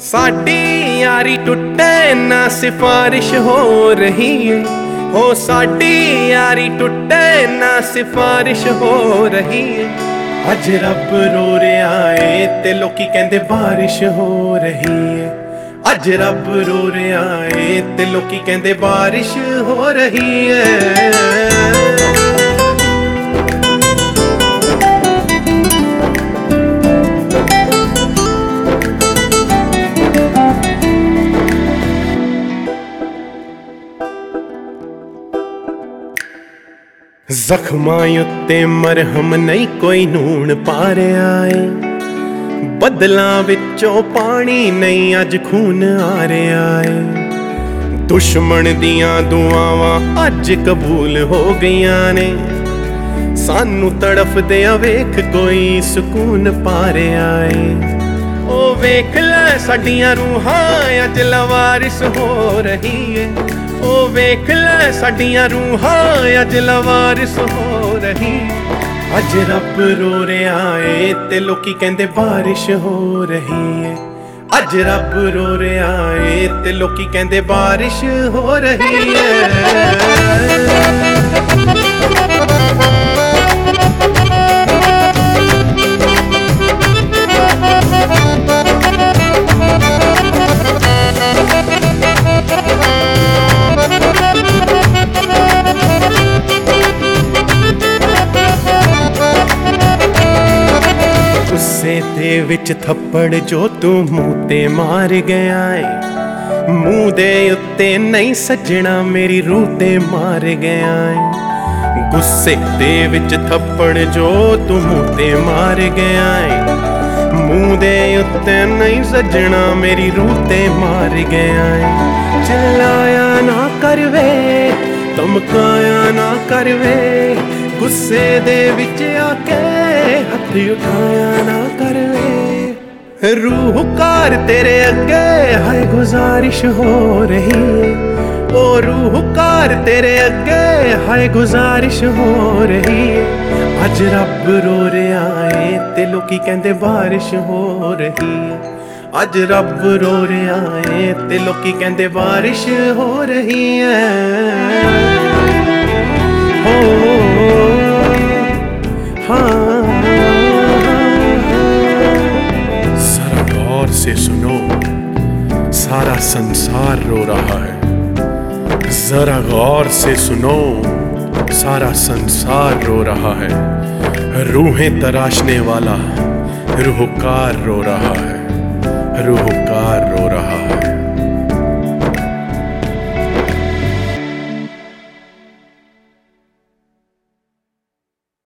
साडी यारी टुटे ना सिफारिश हो रही है, हो साडी यारी टुटे ना सिफारिश हो रही है। अज रब रो रहा है ते लोकी कहंदे बारिश हो रही है। अज रब रो रहा है ते लोकी कहंदे बारिश हो रही है। ਜ਼ਖਮਾਂ ਉੱਤੇ ਮਰਹਮ ਨਹੀਂ ਕੋਈ ਨੂਣ ਪਾ ਰਿਹਾ ਏ, ਬਦਲਾਂ ਵਿੱਚੋਂ ਪਾਣੀ ਨਹੀਂ ਅੱਜ ਖੂਨ ਆ ਰਿਹਾ ਏ। ਦੁਸ਼ਮਣ ਦੀਆਂ ਦੁਆਵਾਂ ਅੱਜ ਕਬੂਲ ਹੋ ਗਈਆਂ ਨੇ, ਸਾਨੂੰ ਤੜਫਦੇ ਆ ਵੇਖ ਕੋਈ ਸਕੂਨ ਪਾ ਰਿਹਾ ਏ। ਉਹ ਵੇਖ ਲੈ ਸਾਡੀਆਂ ਰੂਹਾਂ ਅੱਜ ਲਵਾਰਿਸ ਹੋ ਰਹੀ ਏ। ਉਹ ਵੇਖ ਲੈ ਸਾਡੀਆਂ ਰੂਹਾਂ ਅੱਜ ਲਵਾਰਿਸ ਹੋ ਰਹੀ। ਅੱਜ ਰੱਬ ਰੋ ਰਿਹਾ ਏ ਤੇ ਲੋਕੀ ਕਹਿੰਦੇ ਬਾਰਿਸ਼ ਹੋ ਰਹੀ ਏ। ਅੱਜ ਰੱਬ ਰੋ ਰਿਹਾ ਏ ਤੇ ਲੋਕੀ ਕਹਿੰਦੇ ਬਾਰਿਸ਼ ਹੋ ਰਹੀ ਏ। ਗੁੱਸੇ ਦੇ ਵਿੱਚ ਥੱਪੜ ਜੋ ਤੂੰ ਮੂੰਹ ਤੇ ਮਾਰ ਗਿਆ ਏ, ਮੂੰਹ ਦੇ ਉੱਤੇ ਨਹੀਂ ਸੱਜਣਾ ਮੇਰੀ ਰੂਹ ਤੇ ਮਾਰ ਗਿਆ ਏ। ਗੁੱਸੇ ਦੇ ਵਿੱਚ ਥੱਪੜ ਜੋ ਤੂੰ ਮੂੰਹ ਤੇ ਮਾਰ ਗਿਆ ਏ, ਮੂੰਹ ਦੇ ਉੱਤੇ ਨਹੀਂ ਸੱਜਣਾ ਮੇਰੀ ਰੂਹ ਤੇ ਮਾਰ ਗਿਆ ਏ। ਚਲਾਇਆ ਨਾ ਕਰ ਵੇ, ਧਮਕਾਇਆ ਨਾ ਕਰ ਵੇ, ਗੁੱਸੇ ਦੇ ਵਿੱਚ ਆ ਕੇ ਹੱਥ ਉਠਾਇਆ ਨਾ ਕਰ ਵੇ। ਰੂਹ ਕਾਰ ਤੇਰੇ ਅੱਗੇ ਹਾਏ ਗੁਜ਼ਾਰਿਸ਼ ਹੋ ਰਹੀ ਏ। ਉਹ ਰੂਹ ਕਾਰ ਤੇਰੇ ਅੱਗੇ ਹਾਏ ਗੁਜ਼ਾਰਿਸ਼ ਹੋ ਰਹੀ ਏ। ਅੱਜ ਰੱਬ ਰੋ ਰਿਹਾ ਏ ਤੇ ਲੋਕੀ ਕਹਿੰਦੇ ਬਾਰਿਸ਼ ਹੋ ਰਹੀ ਏ। ਅੱਜ ਰੱਬ ਰੋ ਰਿਹਾ ਏ ਤੇ ਲੋਕੀ ਕਹਿੰਦੇ ਬਾਰਿਸ਼ ਹੋ ਰਹੀ ਏ। जरा गौर से सुनो, सारा संसार रो रहा है। जरा गौर से सुनो, सारा संसार रो रहा है। रूहें तराशने वाला रूहकार रो रहा है, रूहकार रो रहा है।